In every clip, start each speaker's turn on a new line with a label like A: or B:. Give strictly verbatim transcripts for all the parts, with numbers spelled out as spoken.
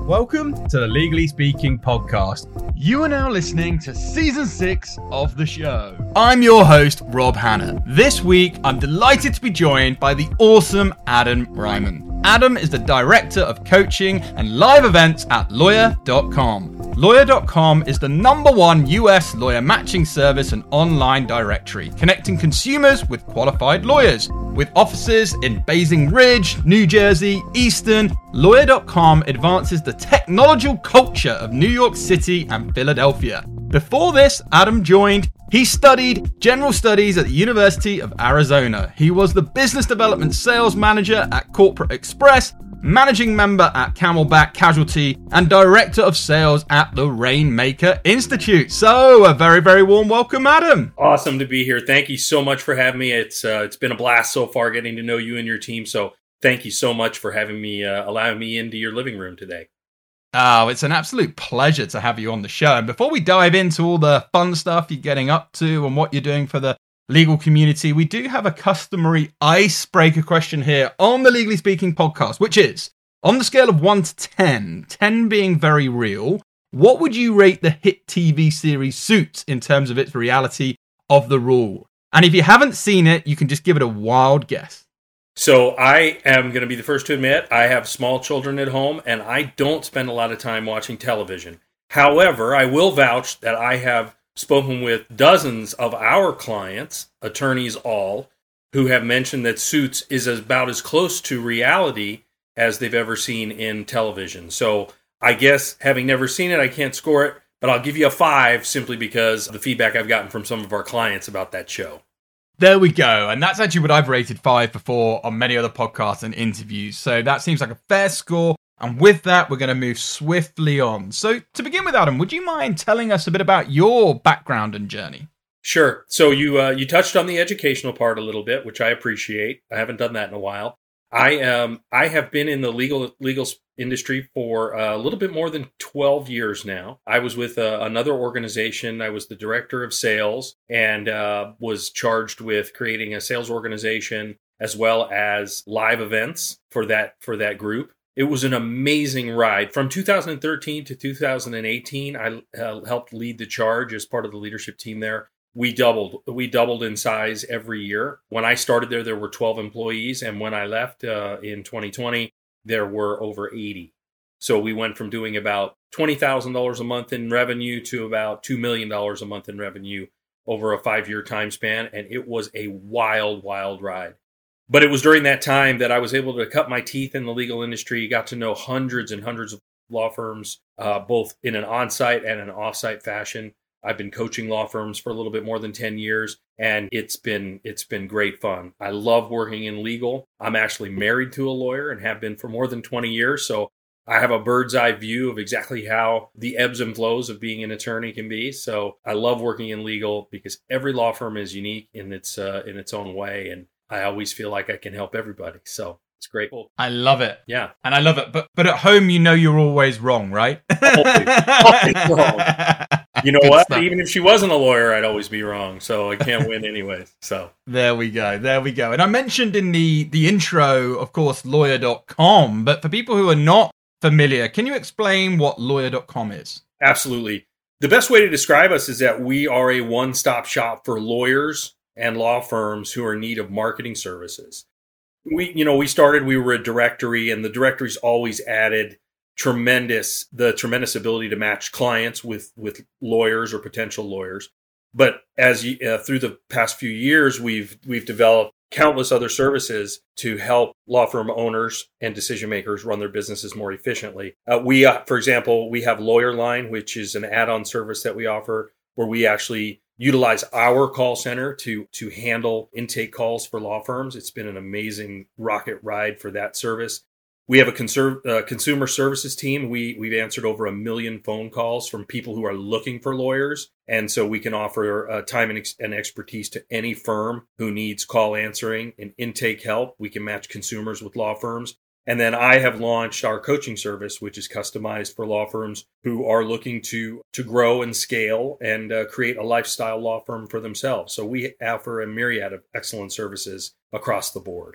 A: Welcome to the Legally Speaking podcast. You are now listening to season six of the show. I'm your host, Rob Hanna. This week, I'm delighted to be joined by the awesome Adam Ryman. Adam is the Director of Coaching and Live Events at Lawyer dot com. Lawyer dot com is the number one U S lawyer matching service and online directory, connecting consumers with qualified lawyers. With offices in Basing Ridge, New Jersey, Easton, Lawyer dot com advances the technological culture of New York City and Philadelphia. Before this, Adam joined He studied general studies at the University of Arizona. He was the business development sales manager at Corporate Express, managing member at Camelback Casualty, and director of sales at the Rainmaker Institute. So, a very, very warm welcome, Adam.
B: Awesome to be here. Thank you so much for having me. It's uh, it's been a blast so far getting to know you and your team. So, thank you so much for having me, uh, allowing me into your living room today.
A: Oh, it's an absolute pleasure to have you on the show. And before we dive into all the fun stuff you're getting up to and what you're doing for the legal community, we do have a customary icebreaker question here on the Legally Speaking podcast, which is, on the scale of one to ten, ten being very real, what would you rate the hit T V series Suits in terms of its reality of the rule? And if you haven't seen it, you can just give it a wild guess.
B: So I am going to be the first to admit I have small children at home and I don't spend a lot of time watching television. However, I will vouch that I have spoken with dozens of our clients, attorneys all, who have mentioned that Suits is about as close to reality as they've ever seen in television. So I guess having never seen it, I can't score it, but I'll give you a five simply because of the feedback I've gotten from some of our clients about that show.
A: There we go. And that's actually what I've rated five before on many other podcasts and interviews. So that seems like a fair score. And with that, we're going to move swiftly on. So to begin with, Adam, would you mind telling us a bit about your background and journey?
B: Sure. So you uh, you touched on the educational part a little bit, which I appreciate. I haven't done that in a while. I um I have been in the legal legal industry for uh, a little bit more than twelve years now. I was with uh, another organization. I was the director of sales and uh, was charged with creating a sales organization as well as live events for that for that group. It was an amazing ride. From two thousand thirteen to two thousand eighteen, I uh, helped lead the charge as part of the leadership team there. We doubled. We doubled in size every year. When I started there, there were twelve employees. And when I left uh, in twenty twenty, there were over eighty. So we went from doing about twenty thousand dollars a month in revenue to about two million dollars a month in revenue over a five-year time span. And it was a wild, wild ride. But it was during that time that I was able to cut my teeth in the legal industry, got to know hundreds and hundreds of law firms, uh, both in an on-site and an off-site fashion. I've been coaching law firms for a little bit more than ten years, and it's been it's been great fun. I love working in legal. I'm actually married to a lawyer and have been for more than twenty years, so I have a bird's eye view of exactly how the ebbs and flows of being an attorney can be. So I love working in legal because every law firm is unique in its uh, in its own way, and I always feel like I can help everybody. So it's great.
A: I love it.
B: Yeah.
A: And I love it. But but at home, you know you're always wrong, right?
B: Always, always wrong. You know
A: Good
B: what?
A: stuff.
B: Even if she wasn't a lawyer, I'd always be wrong. So I can't win anyways. So
A: there we go. There we go. And I mentioned in the, the intro, of course, Lawyer dot com. But for people who are not familiar, can you explain what Lawyer dot com is?
B: Absolutely. The best way to describe us is that we are a one-stop shop for lawyers and law firms who are in need of marketing services. We, you know, we started, we were a directory, and the directory's always added tremendous, the tremendous ability to match clients with, with lawyers or potential lawyers. But as you, uh, through the past few years, we've, we've developed countless other services to help law firm owners and decision makers run their businesses more efficiently. Uh, we, uh, for example, we have Lawyer Line, which is an add-on service that we offer where we actually utilize our call center to to handle intake calls for law firms. It's been an amazing rocket ride for that service. We have a conserv- uh, consumer services team. We, we've answered over a million phone calls from people who are looking for lawyers. And so we can offer uh, time and, ex- and expertise to any firm who needs call answering and intake help. We can match consumers with law firms. And then I have launched our coaching service, which is customized for law firms who are looking to to grow and scale and uh, create a lifestyle law firm for themselves. So we offer a myriad of excellent services across the board.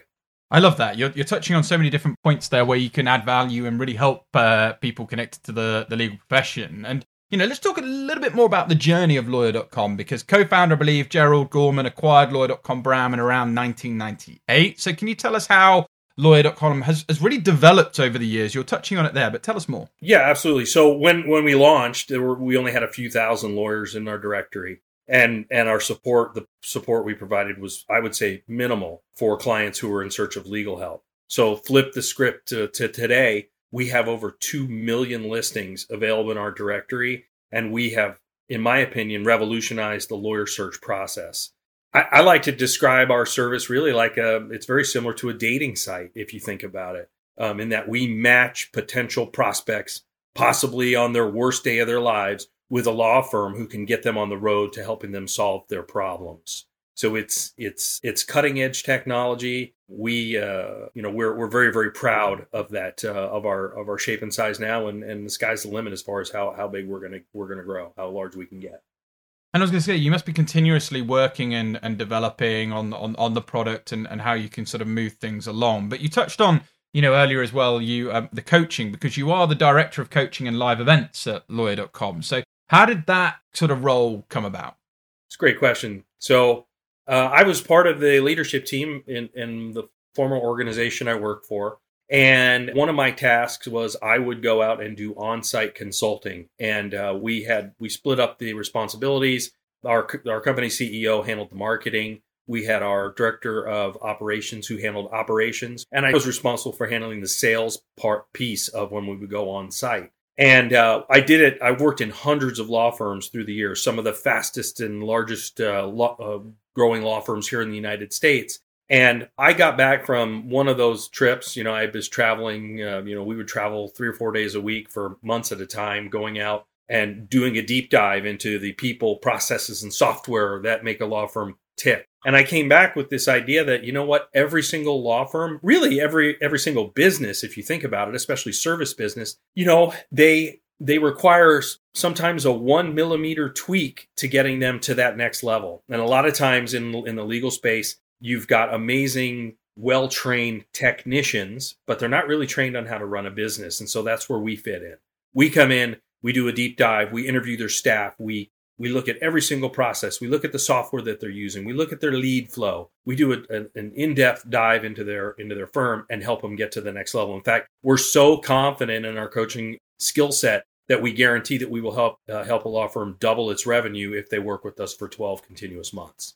A: I love that. You're, you're touching on so many different points there where you can add value and really help uh, people connected to the, the legal profession. And, you know, let's talk a little bit more about the journey of lawyer dot com, because co-founder, I believe, Gerald Gorman acquired lawyer dot com brand in around nineteen ninety-eight. So can you tell us how lawyer dot com has, has really developed over the years? You're touching on it there, but tell us more.
B: Yeah, absolutely. So when, when we launched, there were, we only had a few thousand lawyers in our directory. And and our support, the support we provided was, I would say, minimal for clients who were in search of legal help. So flip the script to, to today, we have over two million listings available in our directory. And we have, in my opinion, revolutionized the lawyer search process. I, I like to describe our service really like a, it's very similar to a dating site, if you think about it, um, in that we match potential prospects, possibly on their worst day of their lives, with a law firm who can get them on the road to helping them solve their problems. So it's it's it's cutting edge technology. We uh, you know we're we're very very proud of that uh, of our of our shape and size now, and, and the sky's the limit as far as how, how big we're gonna we're gonna grow, how large we can get.
A: And I was going to say, you must be continuously working and, and developing on, on on the product and, and how you can sort of move things along. But you touched on, you know, earlier as well, you um, the coaching, because you are the director of coaching and live events at lawyer dot com. So how did that sort of role come about?
B: It's a great question. So uh, I was part of the leadership team in, in the former organization I worked for. And one of my tasks was I would go out and do on-site consulting. And uh, we had we split up the responsibilities. Our, our company C E O handled the marketing. We had our director of operations who handled operations. And I was responsible for handling the sales part piece of when we would go on site. And uh, I did it. I worked in hundreds of law firms through the years, some of the fastest and largest uh, law, uh, growing law firms here in the United States. And I got back from one of those trips. You know, I was traveling, uh, you know, we would travel three or four days a week for months at a time, going out and doing a deep dive into the people, processes, and software that make a law firm tick. And I came back with this idea that, you know what, every single law firm, really every every single business, if you think about it, especially service business, you know, they they require sometimes a one millimeter tweak to getting them to that next level. And a lot of times in in the legal space, you've got amazing, well-trained technicians, but they're not really trained on how to run a business. And so that's where we fit in. We come in, we do a deep dive, we interview their staff, we We look at every single process. We look at the software that they're using. We look at their lead flow. We do a, a, an in-depth dive into their into their firm and help them get to the next level. In fact, we're so confident in our coaching skill set that we guarantee that we will help uh, help a law firm double its revenue if they work with us for twelve continuous months.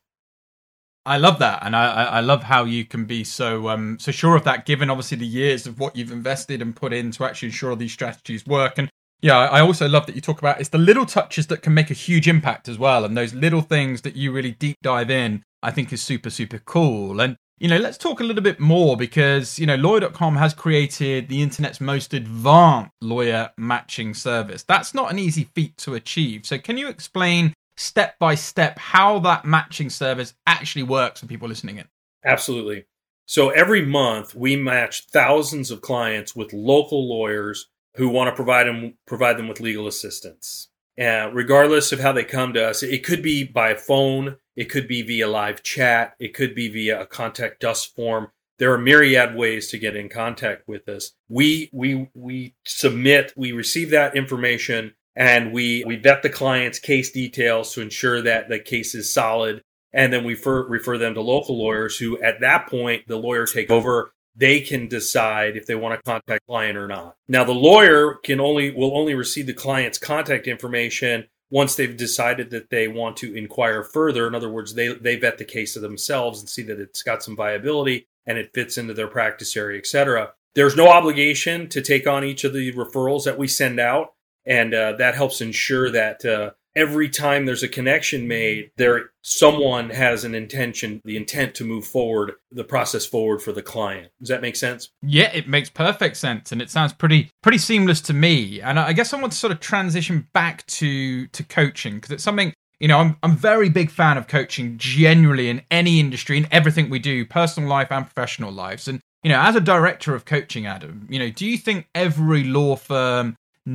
A: I love that, and I, I love how you can be so um, so sure of that, given obviously the years of what you've invested and put in to actually ensure these strategies work. And yeah, I also love that you talk about it's the little touches that can make a huge impact as well. And those little things that you really deep dive in, I think is super, super cool. And, you know, let's talk a little bit more because, you know, lawyer dot com has created the internet's most advanced lawyer matching service. That's not an easy feat to achieve. So can you explain step by step how that matching service actually works for people listening in?
B: Absolutely. So every month we match thousands of clients with local lawyers who want to provide them provide them with legal assistance. Uh, regardless of how they come to us, it could be by phone, it could be via live chat, it could be via a contact us form. There are myriad ways to get in contact with us. We we we submit, we receive that information, and we we vet the client's case details to ensure that the case is solid, and then we refer, refer them to local lawyers who, at that point, the lawyer takes over. They can decide if they want to contact the client or not. Now, the lawyer can only will only receive the client's contact information once they've decided that they want to inquire further. In other words, they, they vet the case of themselves and see that it's got some viability and it fits into their practice area, et cetera. There's no obligation to take on each of the referrals that we send out, and uh, that helps ensure that uh, every time there's a connection made, there someone has an intention, the intent to move forward, the process forward for the client. Does that make sense?
A: Yeah, it makes perfect sense, and it sounds pretty pretty seamless to me. And I guess I want to sort of transition back to to coaching, because it's something, you know, I'm I'm a very big fan of coaching generally in any industry, in everything we do, personal life and professional lives. And, you know, as a director of coaching, Adam, you know, do you think every law firm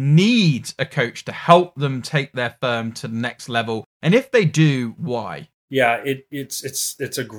A: needs a coach to help them take their firm to the next level? And if they do, why?
B: Yeah, it, it's it's it's a great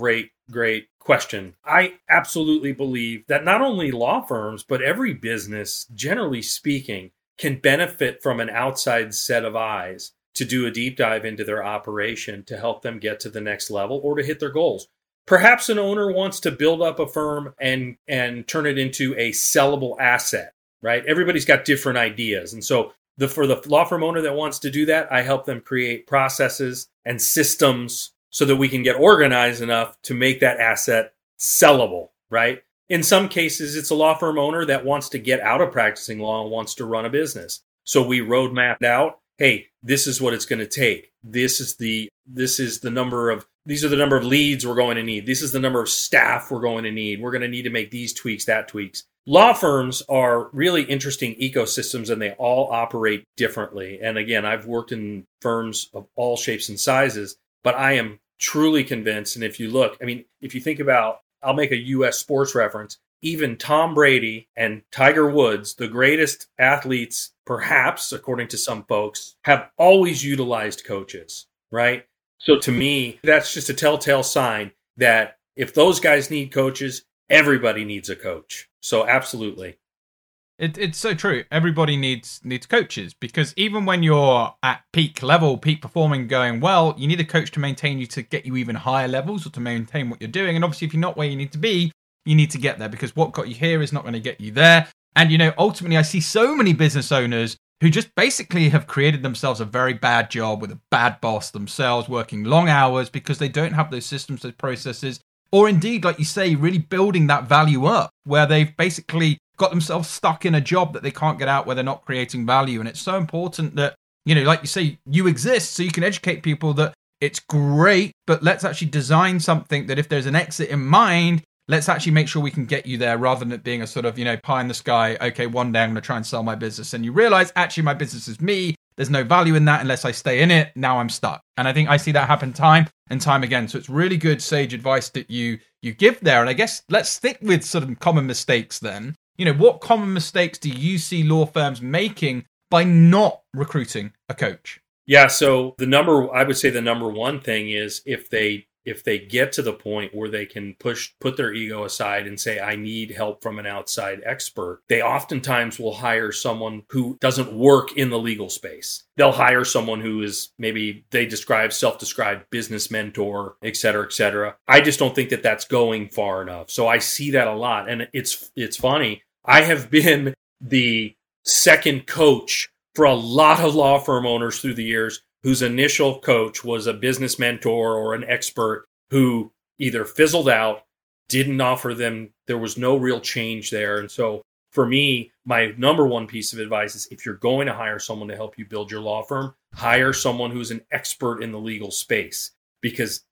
B: great question. I absolutely believe that not only law firms, but every business, generally speaking, can benefit from an outside set of eyes to do a deep dive into their operation to help them get to the next level or to hit their goals. Perhaps an owner wants to build up a firm and and turn it into a sellable asset, right? Everybody's got different ideas. And so the for the law firm owner that wants to do that, I help them create processes and systems so that we can get organized enough to make that asset sellable, right? In some cases, it's a law firm owner that wants to get out of practicing law and wants to run a business. So we roadmapped out, hey, this is what it's going to take. This is the this is the number of these are the number of leads we're going to need. This is the number of staff we're going to need. We're going to need to make these tweaks, that tweaks. Law firms are really interesting ecosystems, and they all operate differently. And again, I've worked in firms of all shapes and sizes, but I am truly convinced. And if you look, I mean, if you think about, I'll make a U S sports reference. Even Tom Brady and Tiger Woods, the greatest athletes, perhaps, according to some folks, have always utilized coaches, right? So to me, that's just a telltale sign that if those guys need coaches, everybody needs a coach. So absolutely.
A: It, it's so true. Everybody needs needs coaches, because even when you're at peak level, peak performing, going well, you need a coach to maintain you, to get you even higher levels, or to maintain what you're doing. And obviously, if you're not where you need to be, you need to get there, because what got you here is not going to get you there. And, you know, ultimately, I see so many business owners who just basically have created themselves a very bad job with a bad boss themselves, working long hours because they don't have those systems, those processes, or indeed, like you say, really building that value up, where they've basically got themselves stuck in a job that they can't get out, where they're not creating value. And it's so important that, you know, like you say, you exist so you can educate people that it's great, but let's actually design something that if there's an exit in mind, let's actually make sure we can get you there, rather than it being a sort of, you know, pie in the sky. Okay, one day I'm going to try and sell my business. And you realize, actually, my business is me. There's no value in that unless I stay in it. Now I'm stuck. And I think I see that happen time and time again. So it's really good, sage advice that you you give there. And I guess let's stick with sort of common mistakes then. You know, what common mistakes do you see law firms making by not recruiting a coach?
B: Yeah, so the number, I would say the number one thing is if they if they get to the point where they can push, put their ego aside and say, I need help from an outside expert, they oftentimes will hire someone who doesn't work in the legal space. They'll hire someone who is, maybe they describe, self-described business mentor, et cetera, et cetera. I just don't think that that's going far enough. So I see that a lot. And it's, it's funny. I have been the second coach for a lot of law firm owners through the years whose initial coach was a business mentor or an expert who either fizzled out, didn't offer them, there was no real change there. And so for me, my number one piece of advice is, if you're going to hire someone to help you build your law firm, hire someone who's an expert in the legal space. Because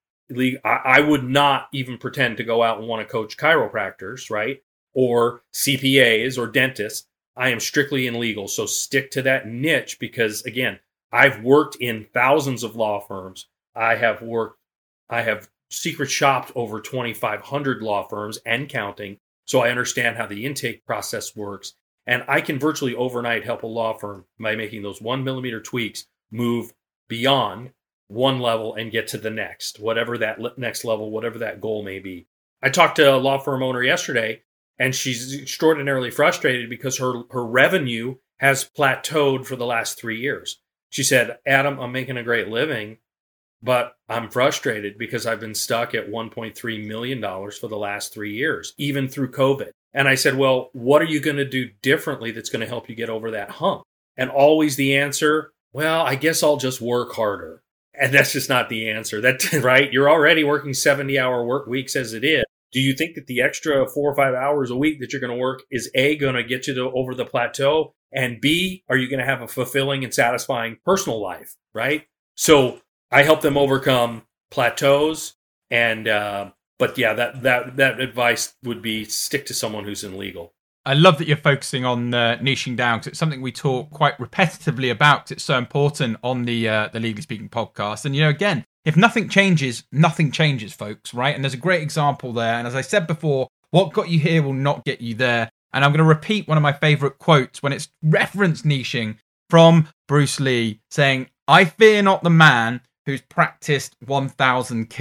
B: I would not even pretend to go out and want to coach chiropractors, right? Or C P As or dentists. I am strictly in legal. So stick to that niche, because again, I've worked in thousands of law firms. I have worked, I have secret shopped over twenty-five hundred law firms and counting. So I understand how the intake process works. And I can virtually overnight help a law firm by making those one millimeter tweaks move beyond one level and get to the next, whatever that next level, whatever that goal may be. I talked to a law firm owner yesterday, and she's extraordinarily frustrated because her, her revenue has plateaued for the last three years. She said, Adam, I'm making a great living, but I'm frustrated because I've been stuck at one point three million dollars for the last three years, even through COVID. And I said, well, what are you going to do differently that's going to help you get over that hump? And always the answer, well, I guess I'll just work harder. And that's just not the answer. That, right? You're already working seventy hour work weeks as it is. Do you think that the extra four or five hours a week that you're going to work is A, going to get you to over the plateau? And B, are you going to have a fulfilling and satisfying personal life, right? So I help them overcome plateaus. And, uh, but yeah, that, that, that advice would be stick to someone who's in legal.
A: I love that you're focusing on uh, niching down, because it's something we talk quite repetitively about, 'cause it's so important on the, uh, the Legally Speaking podcast. And, you know, again, if nothing changes, nothing changes, folks, right? And there's a great example there. And as I said before, what got you here will not get you there. And I'm going to repeat one of my favorite quotes when it's reference niching from Bruce Lee, saying, I fear not the man who's practiced one thousand kicks.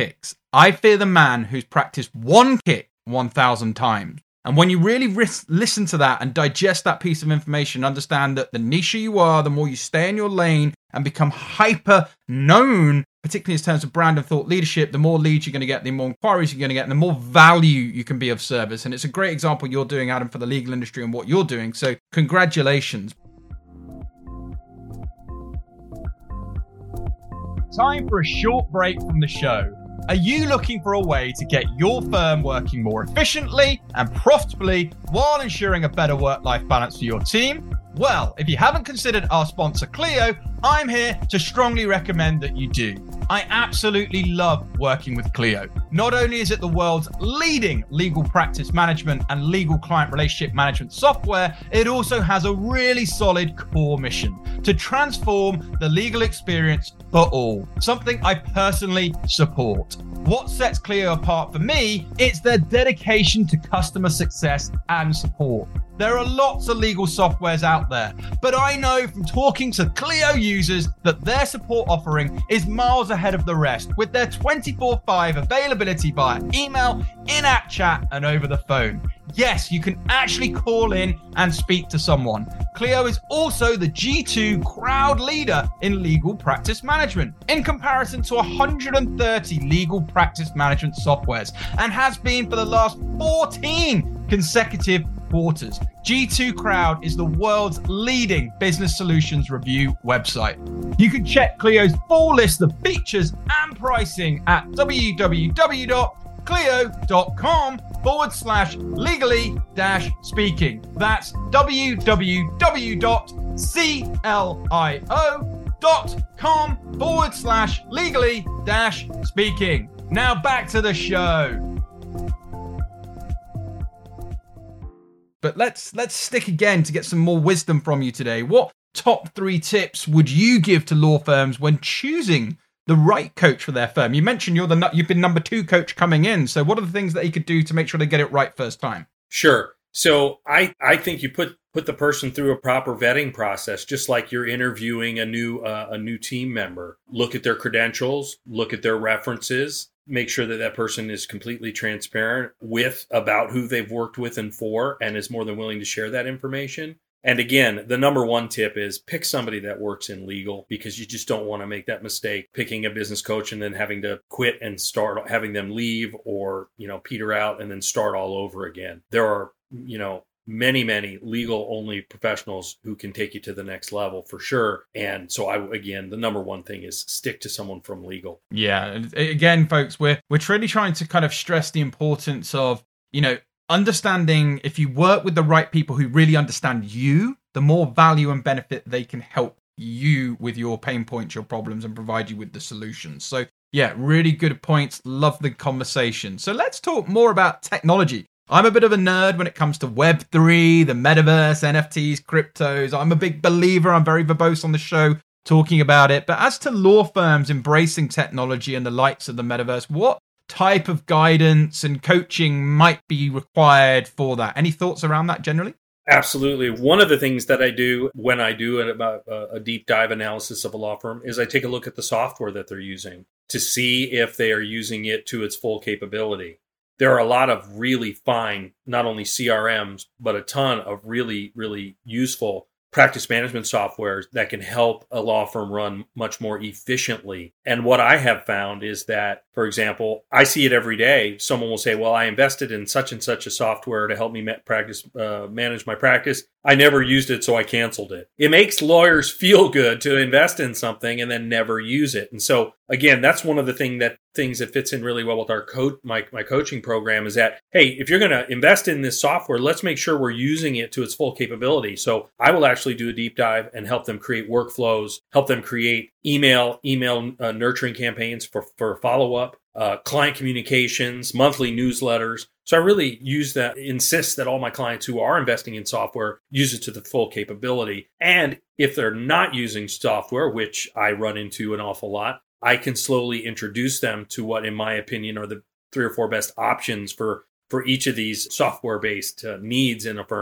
A: I fear the man who's practiced one kick one thousand times. And when you really ris- listen to that and digest that piece of information, understand that the niche you are, the more you stay in your lane and become hyper known, particularly in terms of brand and thought leadership, the more leads you're going to get, the more inquiries you're going to get, and the more value you can be of service. And it's a great example you're doing, Adam, for the legal industry and what you're doing. So congratulations. Time for a short break from the show. Are you looking for a way to get your firm working more efficiently and profitably while ensuring a better work-life balance for your team? Well, if you haven't considered our sponsor Clio, I'm here to strongly recommend that you do. I absolutely love working with Clio. Not only is it the world's leading legal practice management and legal client relationship management software, it also has a really solid core mission to transform the legal experience for all, something I personally support. What sets Clio apart for me is their dedication to customer success and support. There are lots of legal softwares out there, but I know from talking to Clio users that their support offering is miles ahead of the rest, with their twenty-four five availability via email, in-app chat, and over the phone. Yes, you can actually call in and speak to someone. Clio is also the G two crowd leader in legal practice management, in comparison to one hundred thirty legal practice management softwares, and has been for the last fourteen consecutive quarters. G two Crowd is the world's leading business solutions review website. You can check Clio's full list of features and pricing at www.clio.com forward slash legally dash speaking. That's www.clio.com forward slash legally dash speaking. Now back to the show. But let's let's stick again to get some more wisdom from you today. What top three tips would you give to law firms when choosing the right coach for their firm? You mentioned you're the you've been number two coach coming in. So what are the things that you could do to make sure they get it right first time?
B: Sure. So I, I think you put put the person through a proper vetting process, just like you're interviewing a new uh, a new team member. Look at their credentials, look at their references. Make sure that that person is completely transparent with about who they've worked with and for, and is more than willing to share that information. And again, the number one tip is pick somebody that works in legal, because you just don't want to make that mistake picking a business coach and then having to quit and start having them leave or, you know, peter out and then start all over again. There are, you know, many, many legal only professionals who can take you to the next level for sure. And so I, again, the number one thing is stick to someone from legal.
A: Yeah. Again, folks, we're, we're really trying to kind of stress the importance of, you know, understanding if you work with the right people who really understand you, the more value and benefit they can help you with your pain points, your problems, and provide you with the solutions. So yeah, really good points. Love the conversation. So let's talk more about technology. I'm a bit of a nerd when it comes to Web three, the metaverse, N F Ts, cryptos. I'm a big believer. I'm very verbose on the show talking about it. But as to law firms embracing technology and the likes of the metaverse, what type of guidance and coaching might be required for that? Any thoughts around that generally?
B: Absolutely. One of the things that I do when I do a, a deep dive analysis of a law firm is I take a look at the software that they're using to see if they are using it to its full capability. There are a lot of really fine, not only C R Ms, but a ton of really, really useful practice management softwares that can help a law firm run much more efficiently. And what I have found is that, for example, I see it every day. Someone will say, well, I invested in such and such a software to help me ma- practice, uh, manage my practice. I never used it, so I canceled it. It makes lawyers feel good to invest in something and then never use it. And so, again, that's one of the thing that things that fits in really well with our co- my, my coaching program is that, hey, if you're going to invest in this software, let's make sure we're using it to its full capability. So I will actually do a deep dive and help them create workflows, help them create email, email uh, nurturing campaigns for, for follow-up, uh, client communications, monthly newsletters. So I really use that, insist that all my clients who are investing in software use it to the full capability. And if they're not using software, which I run into an awful lot, I can slowly introduce them to what, in my opinion, are the three or four best options for, for each of these software-based uh, needs in a firm.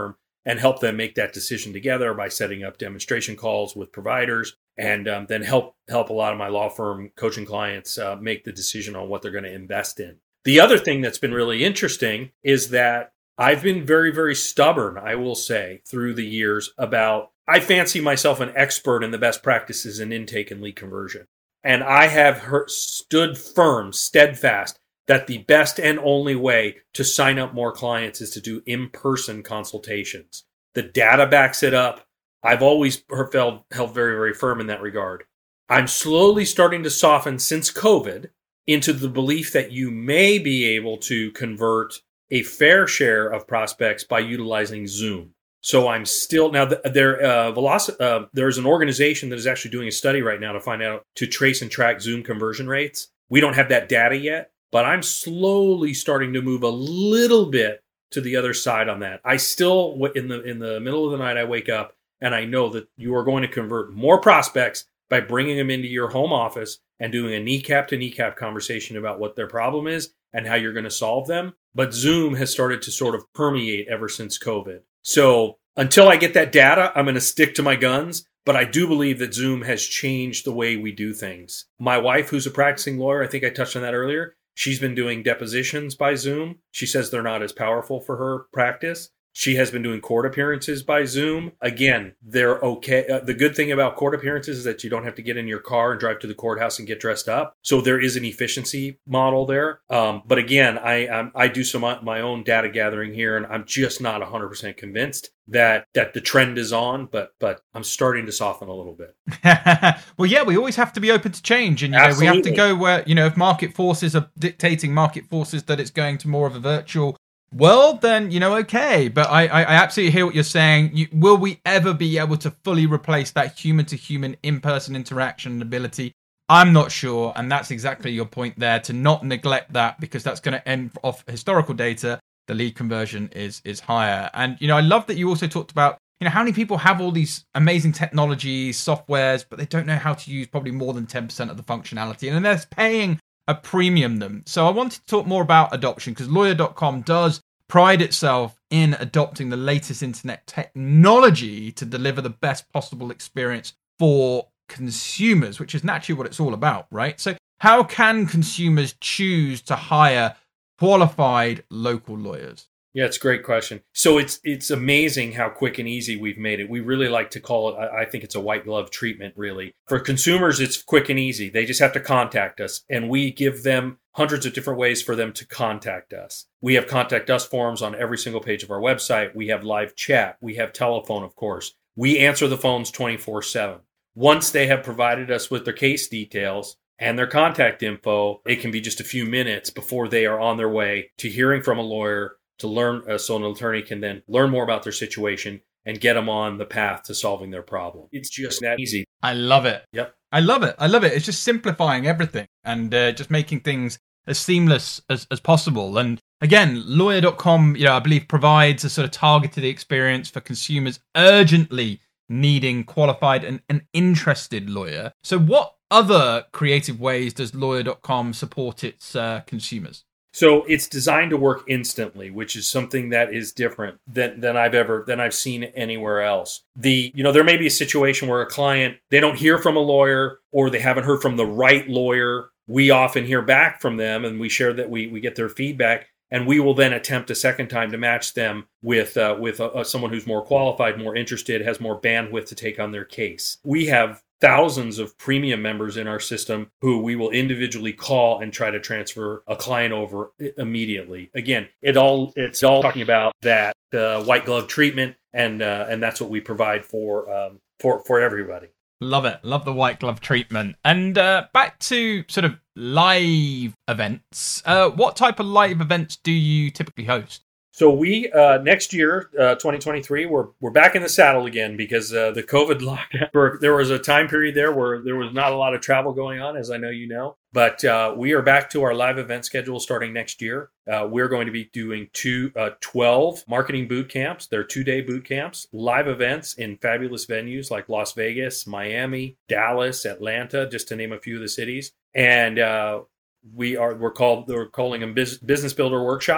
B: and help them make that decision together by setting up demonstration calls with providers, and um, then help help a lot of my law firm coaching clients uh, make the decision on what they're going to invest in. The other thing that's been really interesting is that I've been very, very stubborn, I will say, through the years about, I fancy myself an expert in the best practices in intake and lead conversion. And I have heard, stood firm, steadfast, that the best and only way to sign up more clients is to do in-person consultations. The data backs it up. I've always felt held very, very firm in that regard. I'm slowly starting to soften since COVID into the belief that you may be able to convert a fair share of prospects by utilizing Zoom. So I'm still now there. Uh, Veloci- uh, there's an organization that is actually doing a study right now to find out to trace and track Zoom conversion rates. We don't have that data yet, but I'm slowly starting to move a little bit to the other side on that. I still in the in the middle of the night I wake up and I know that you are going to convert more prospects by bringing them into your home office and doing a kneecap to kneecap conversation about what their problem is and how you're going to solve them. But Zoom has started to sort of permeate ever since COVID. So until I get that data, I'm going to stick to my guns. But I do believe that Zoom has changed the way we do things. My wife, who's a practicing lawyer, I think I touched on that earlier, she's been doing depositions by Zoom. She says they're not as powerful for her practice. She has been doing court appearances by Zoom. Again, they're okay. Uh, the good thing about court appearances is that you don't have to get in your car and drive to the courthouse and get dressed up. So there is an efficiency model there. Um, but again, I I'm, I do some of my own data gathering here, and I'm just not one hundred percent convinced that that the trend is on. But but I'm starting to soften a little bit.
A: Well, yeah, we always have to be open to change, and you know, we have to go where, you know, if market forces are dictating market forces that it's going to more of a virtual well, then, you know, okay. But I, I, I absolutely hear what you're saying. You, will we ever be able to fully replace that human-to-human, in-person interaction and ability? I'm not sure. And that's exactly your point there, to not neglect that, because that's going to end off historical data. The lead conversion is is higher. And, you know, I love that you also talked about, you know, how many people have all these amazing technologies, softwares, but they don't know how to use probably more than ten percent of the functionality. And they're paying a premium them. So I wanted to talk more about adoption, because lawyer dot com does pride itself in adopting the latest internet technology to deliver the best possible experience for consumers, which is naturally what it's all about, right? So how can consumers choose to hire qualified local lawyers?
B: Yeah, it's a great question. So it's it's amazing how quick and easy we've made it. We really like to call it, I, I think it's a white glove treatment, really. For consumers, it's quick and easy. They just have to contact us, and we give them hundreds of different ways for them to contact us. We have contact us forms on every single page of our website. We have live chat. We have telephone, of course. We answer the phones twenty-four seven. Once they have provided us with their case details and their contact info, it can be just a few minutes before they are on their way to hearing from a lawyer, to learn, uh, so an attorney can then learn more about their situation and get them on the path to solving their problem. It's just that easy.
A: I love it.
B: Yep.
A: I love it. I love it. It's just simplifying everything and uh, just making things as seamless as, as possible. And again, lawyer dot com, you know, I believe provides a sort of targeted experience for consumers urgently needing qualified and an interested lawyer. So what other creative ways does lawyer dot com support its uh, consumers?
B: So it's designed to work instantly, which is something that is different than, than I've ever than I've seen anywhere else. The you know there may be a situation where a client, they don't hear from a lawyer, or they haven't heard from the right lawyer. We often hear back from them, and we share that we we get their feedback, and we will then attempt a second time to match them with uh, with uh, someone who's more qualified, more interested, has more bandwidth to take on their case. We have thousands of premium members in our system who we will individually call and try to transfer a client over immediately. Again, it all it's all talking about that uh, white glove treatment, and uh, and that's what we provide for um, for for everybody.
A: Love it. Love the white glove treatment. And uh, back to sort of live events. Uh, what type of live events do you typically host?
B: So we uh, next year, uh, twenty twenty-three, we're we're back in the saddle again because uh, the COVID lockdown. There was a time period there where there was not a lot of travel going on, as I know you know. But uh, we are back to our live event schedule starting next year. Uh, we're going to be doing two, uh, twelve marketing boot camps. They're two-day boot camps, live events in fabulous venues like Las Vegas, Miami, Dallas, Atlanta, just to name a few of the cities. And uh, we are we're called we're calling them business builder workshops,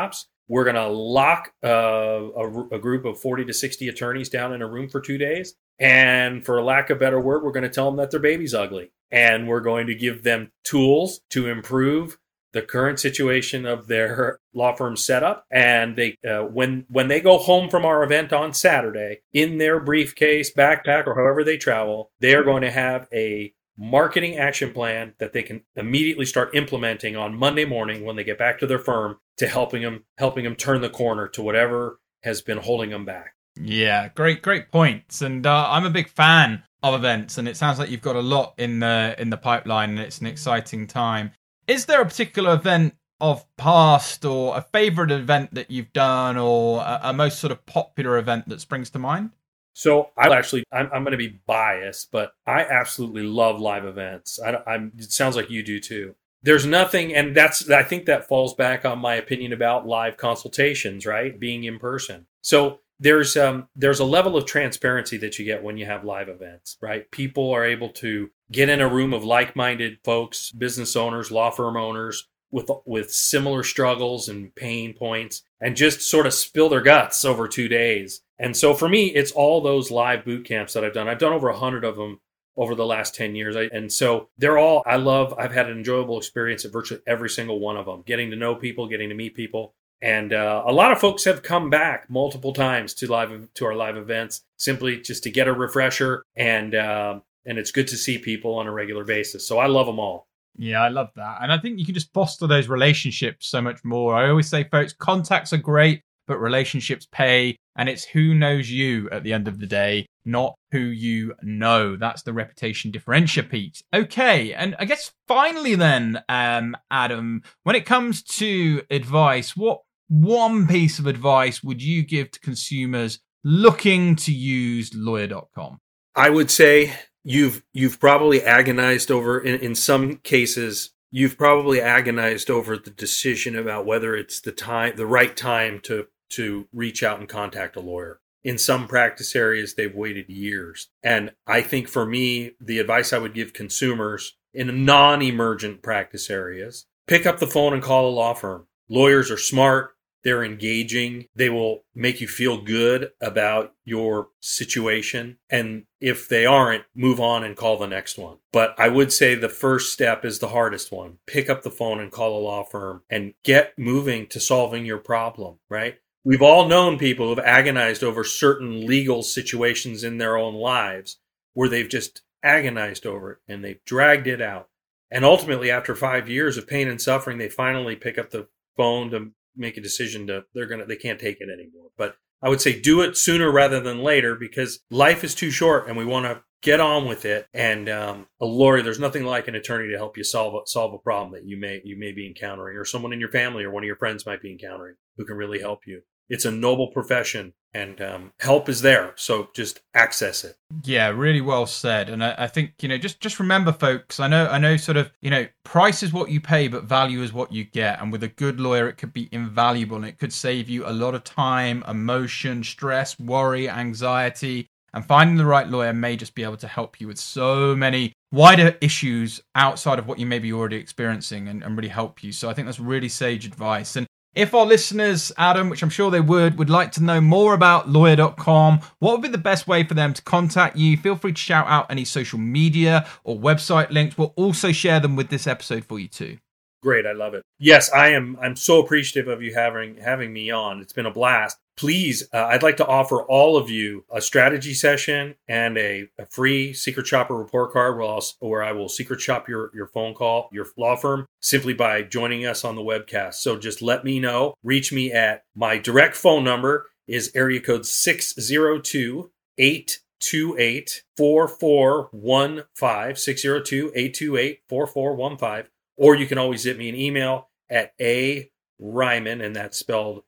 B: We're going to lock uh, a, a group of forty to sixty attorneys down in a room for two days. And for lack of a better word, we're going to tell them that their baby's ugly. And we're going to give them tools to improve the current situation of their law firm setup. And they, uh, when when they go home from our event on Saturday, in their briefcase, backpack, or however they travel, they are going to have a marketing action plan that they can immediately start implementing on Monday morning when they get back to their firm to helping them helping them turn the corner to whatever has been holding them back.
A: Yeah, great, great points. And uh, I'm a big fan of events, and it sounds like you've got a lot in the in the pipeline, and it's an exciting time. Is there a particular event of past or a favorite event that you've done, or a, a most sort of popular event that springs to mind?
B: So I actually, I'm, I'm going to be biased, but I absolutely love live events. I, I'm, it sounds like you do too. There's nothing, and that's, I think that falls back on my opinion about live consultations, right? Being in person. So there's um there's a level of transparency that you get when you have live events, right? People are able to get in a room of like-minded folks, business owners, law firm owners, with with similar struggles and pain points, and just sort of spill their guts over two days. And so for me, it's all those live boot camps that I've done. I've done over a hundred of them over the last ten years. I, and so they're all, I love, I've had an enjoyable experience at virtually every single one of them, getting to know people, getting to meet people. And uh, a lot of folks have come back multiple times to live to our live events, simply just to get a refresher. And uh, and it's good to see people on a regular basis. So I love them all.
A: Yeah, I love that. And I think you can just foster those relationships so much more. I always say, folks, contacts are great, but relationships pay. And it's who knows you at the end of the day, not who you know. That's the reputation differentiator piece. Okay. And I guess finally then, um, Adam, when it comes to advice, what one piece of advice would you give to consumers looking to use lawyer dot com?
B: I would say you've you've probably agonized over, in, in some cases, you've probably agonized over the decision about whether it's the time, the right time to to reach out and contact a lawyer. In some practice areas, they've waited years. And I think for me, the advice I would give consumers in non-emergent practice areas, pick up the phone and call a law firm. Lawyers are smart. They're engaging. They will make you feel good about your situation. And if they aren't, move on and call the next one. But I would say the first step is the hardest one. Pick up the phone and call a law firm and get moving to solving your problem, right? We've all known people who have agonized over certain legal situations in their own lives where they've just agonized over it and they've dragged it out. And ultimately, after five years of pain and suffering, they finally pick up the phone to make a decision to, they're going to, they can't take it anymore. But I would say do it sooner rather than later, because life is too short and we want to get on with it. And um, a lawyer, there's nothing like an attorney to help you solve a, solve a problem that you may, you may be encountering, or someone in your family or one of your friends might be encountering who can really help you. It's a noble profession, and um, help is there. So just access it.
A: Yeah, really well said. And I, I think, you know, just, just remember, folks, I know, I know sort of, you know, price is what you pay, but value is what you get. And with a good lawyer, it could be invaluable, and it could save you a lot of time, emotion, stress, worry, anxiety. And finding the right lawyer may just be able to help you with so many wider issues outside of what you may be already experiencing, and, and really help you. So I think that's really sage advice. And if our listeners, Adam, which I'm sure they would, would like to know more about lawyer dot com, what would be the best way for them to contact you? Feel free to shout out any social media or website links. We'll also share them with this episode for you too.
B: Great. I love it. Yes, I am. I'm so appreciative of you having having me on. It's been a blast. Please, uh, I'd like to offer all of you a strategy session and a, a free Secret Shopper report card where, I'll, where I will secret shop your, your phone call, your law firm, simply by joining us on the webcast. So just let me know. Reach me at my direct phone number is area code six zero two, eight two eight, four four one five, six zero two, eight two eight, four four one five. Or you can always hit me an email at a Reiman, and that's spelled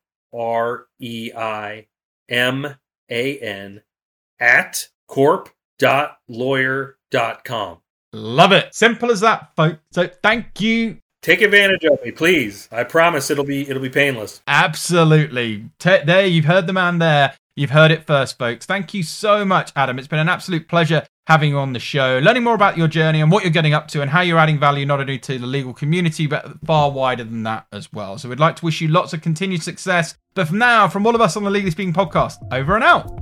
B: R E I M A N, at corp dot lawyer dot com.
A: Love it. Simple as that, folks. So thank you.
B: Take advantage of me, please. I promise it'll be it'll be painless.
A: Absolutely. T- there, you've heard the man there. You've heard it first, folks. Thank you so much, Adam. It's been an absolute pleasure having you on the show, learning more about your journey and what you're getting up to and how you're adding value not only to the legal community, but far wider than that as well. So we'd like to wish you lots of continued success. But from now, from all of us on the Legally Speaking podcast, over and out.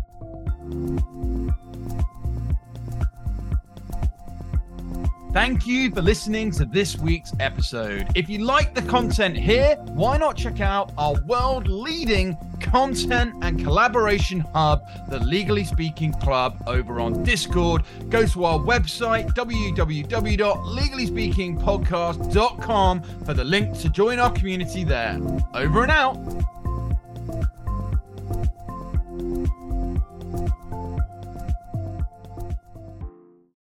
A: Thank you for listening to this week's episode. If you like the content here, why not check out our world-leading content and collaboration hub, the Legally Speaking Club, over on Discord. Go to our website, w w w dot legally speaking podcast dot com, for the link to join our community there. Over and out.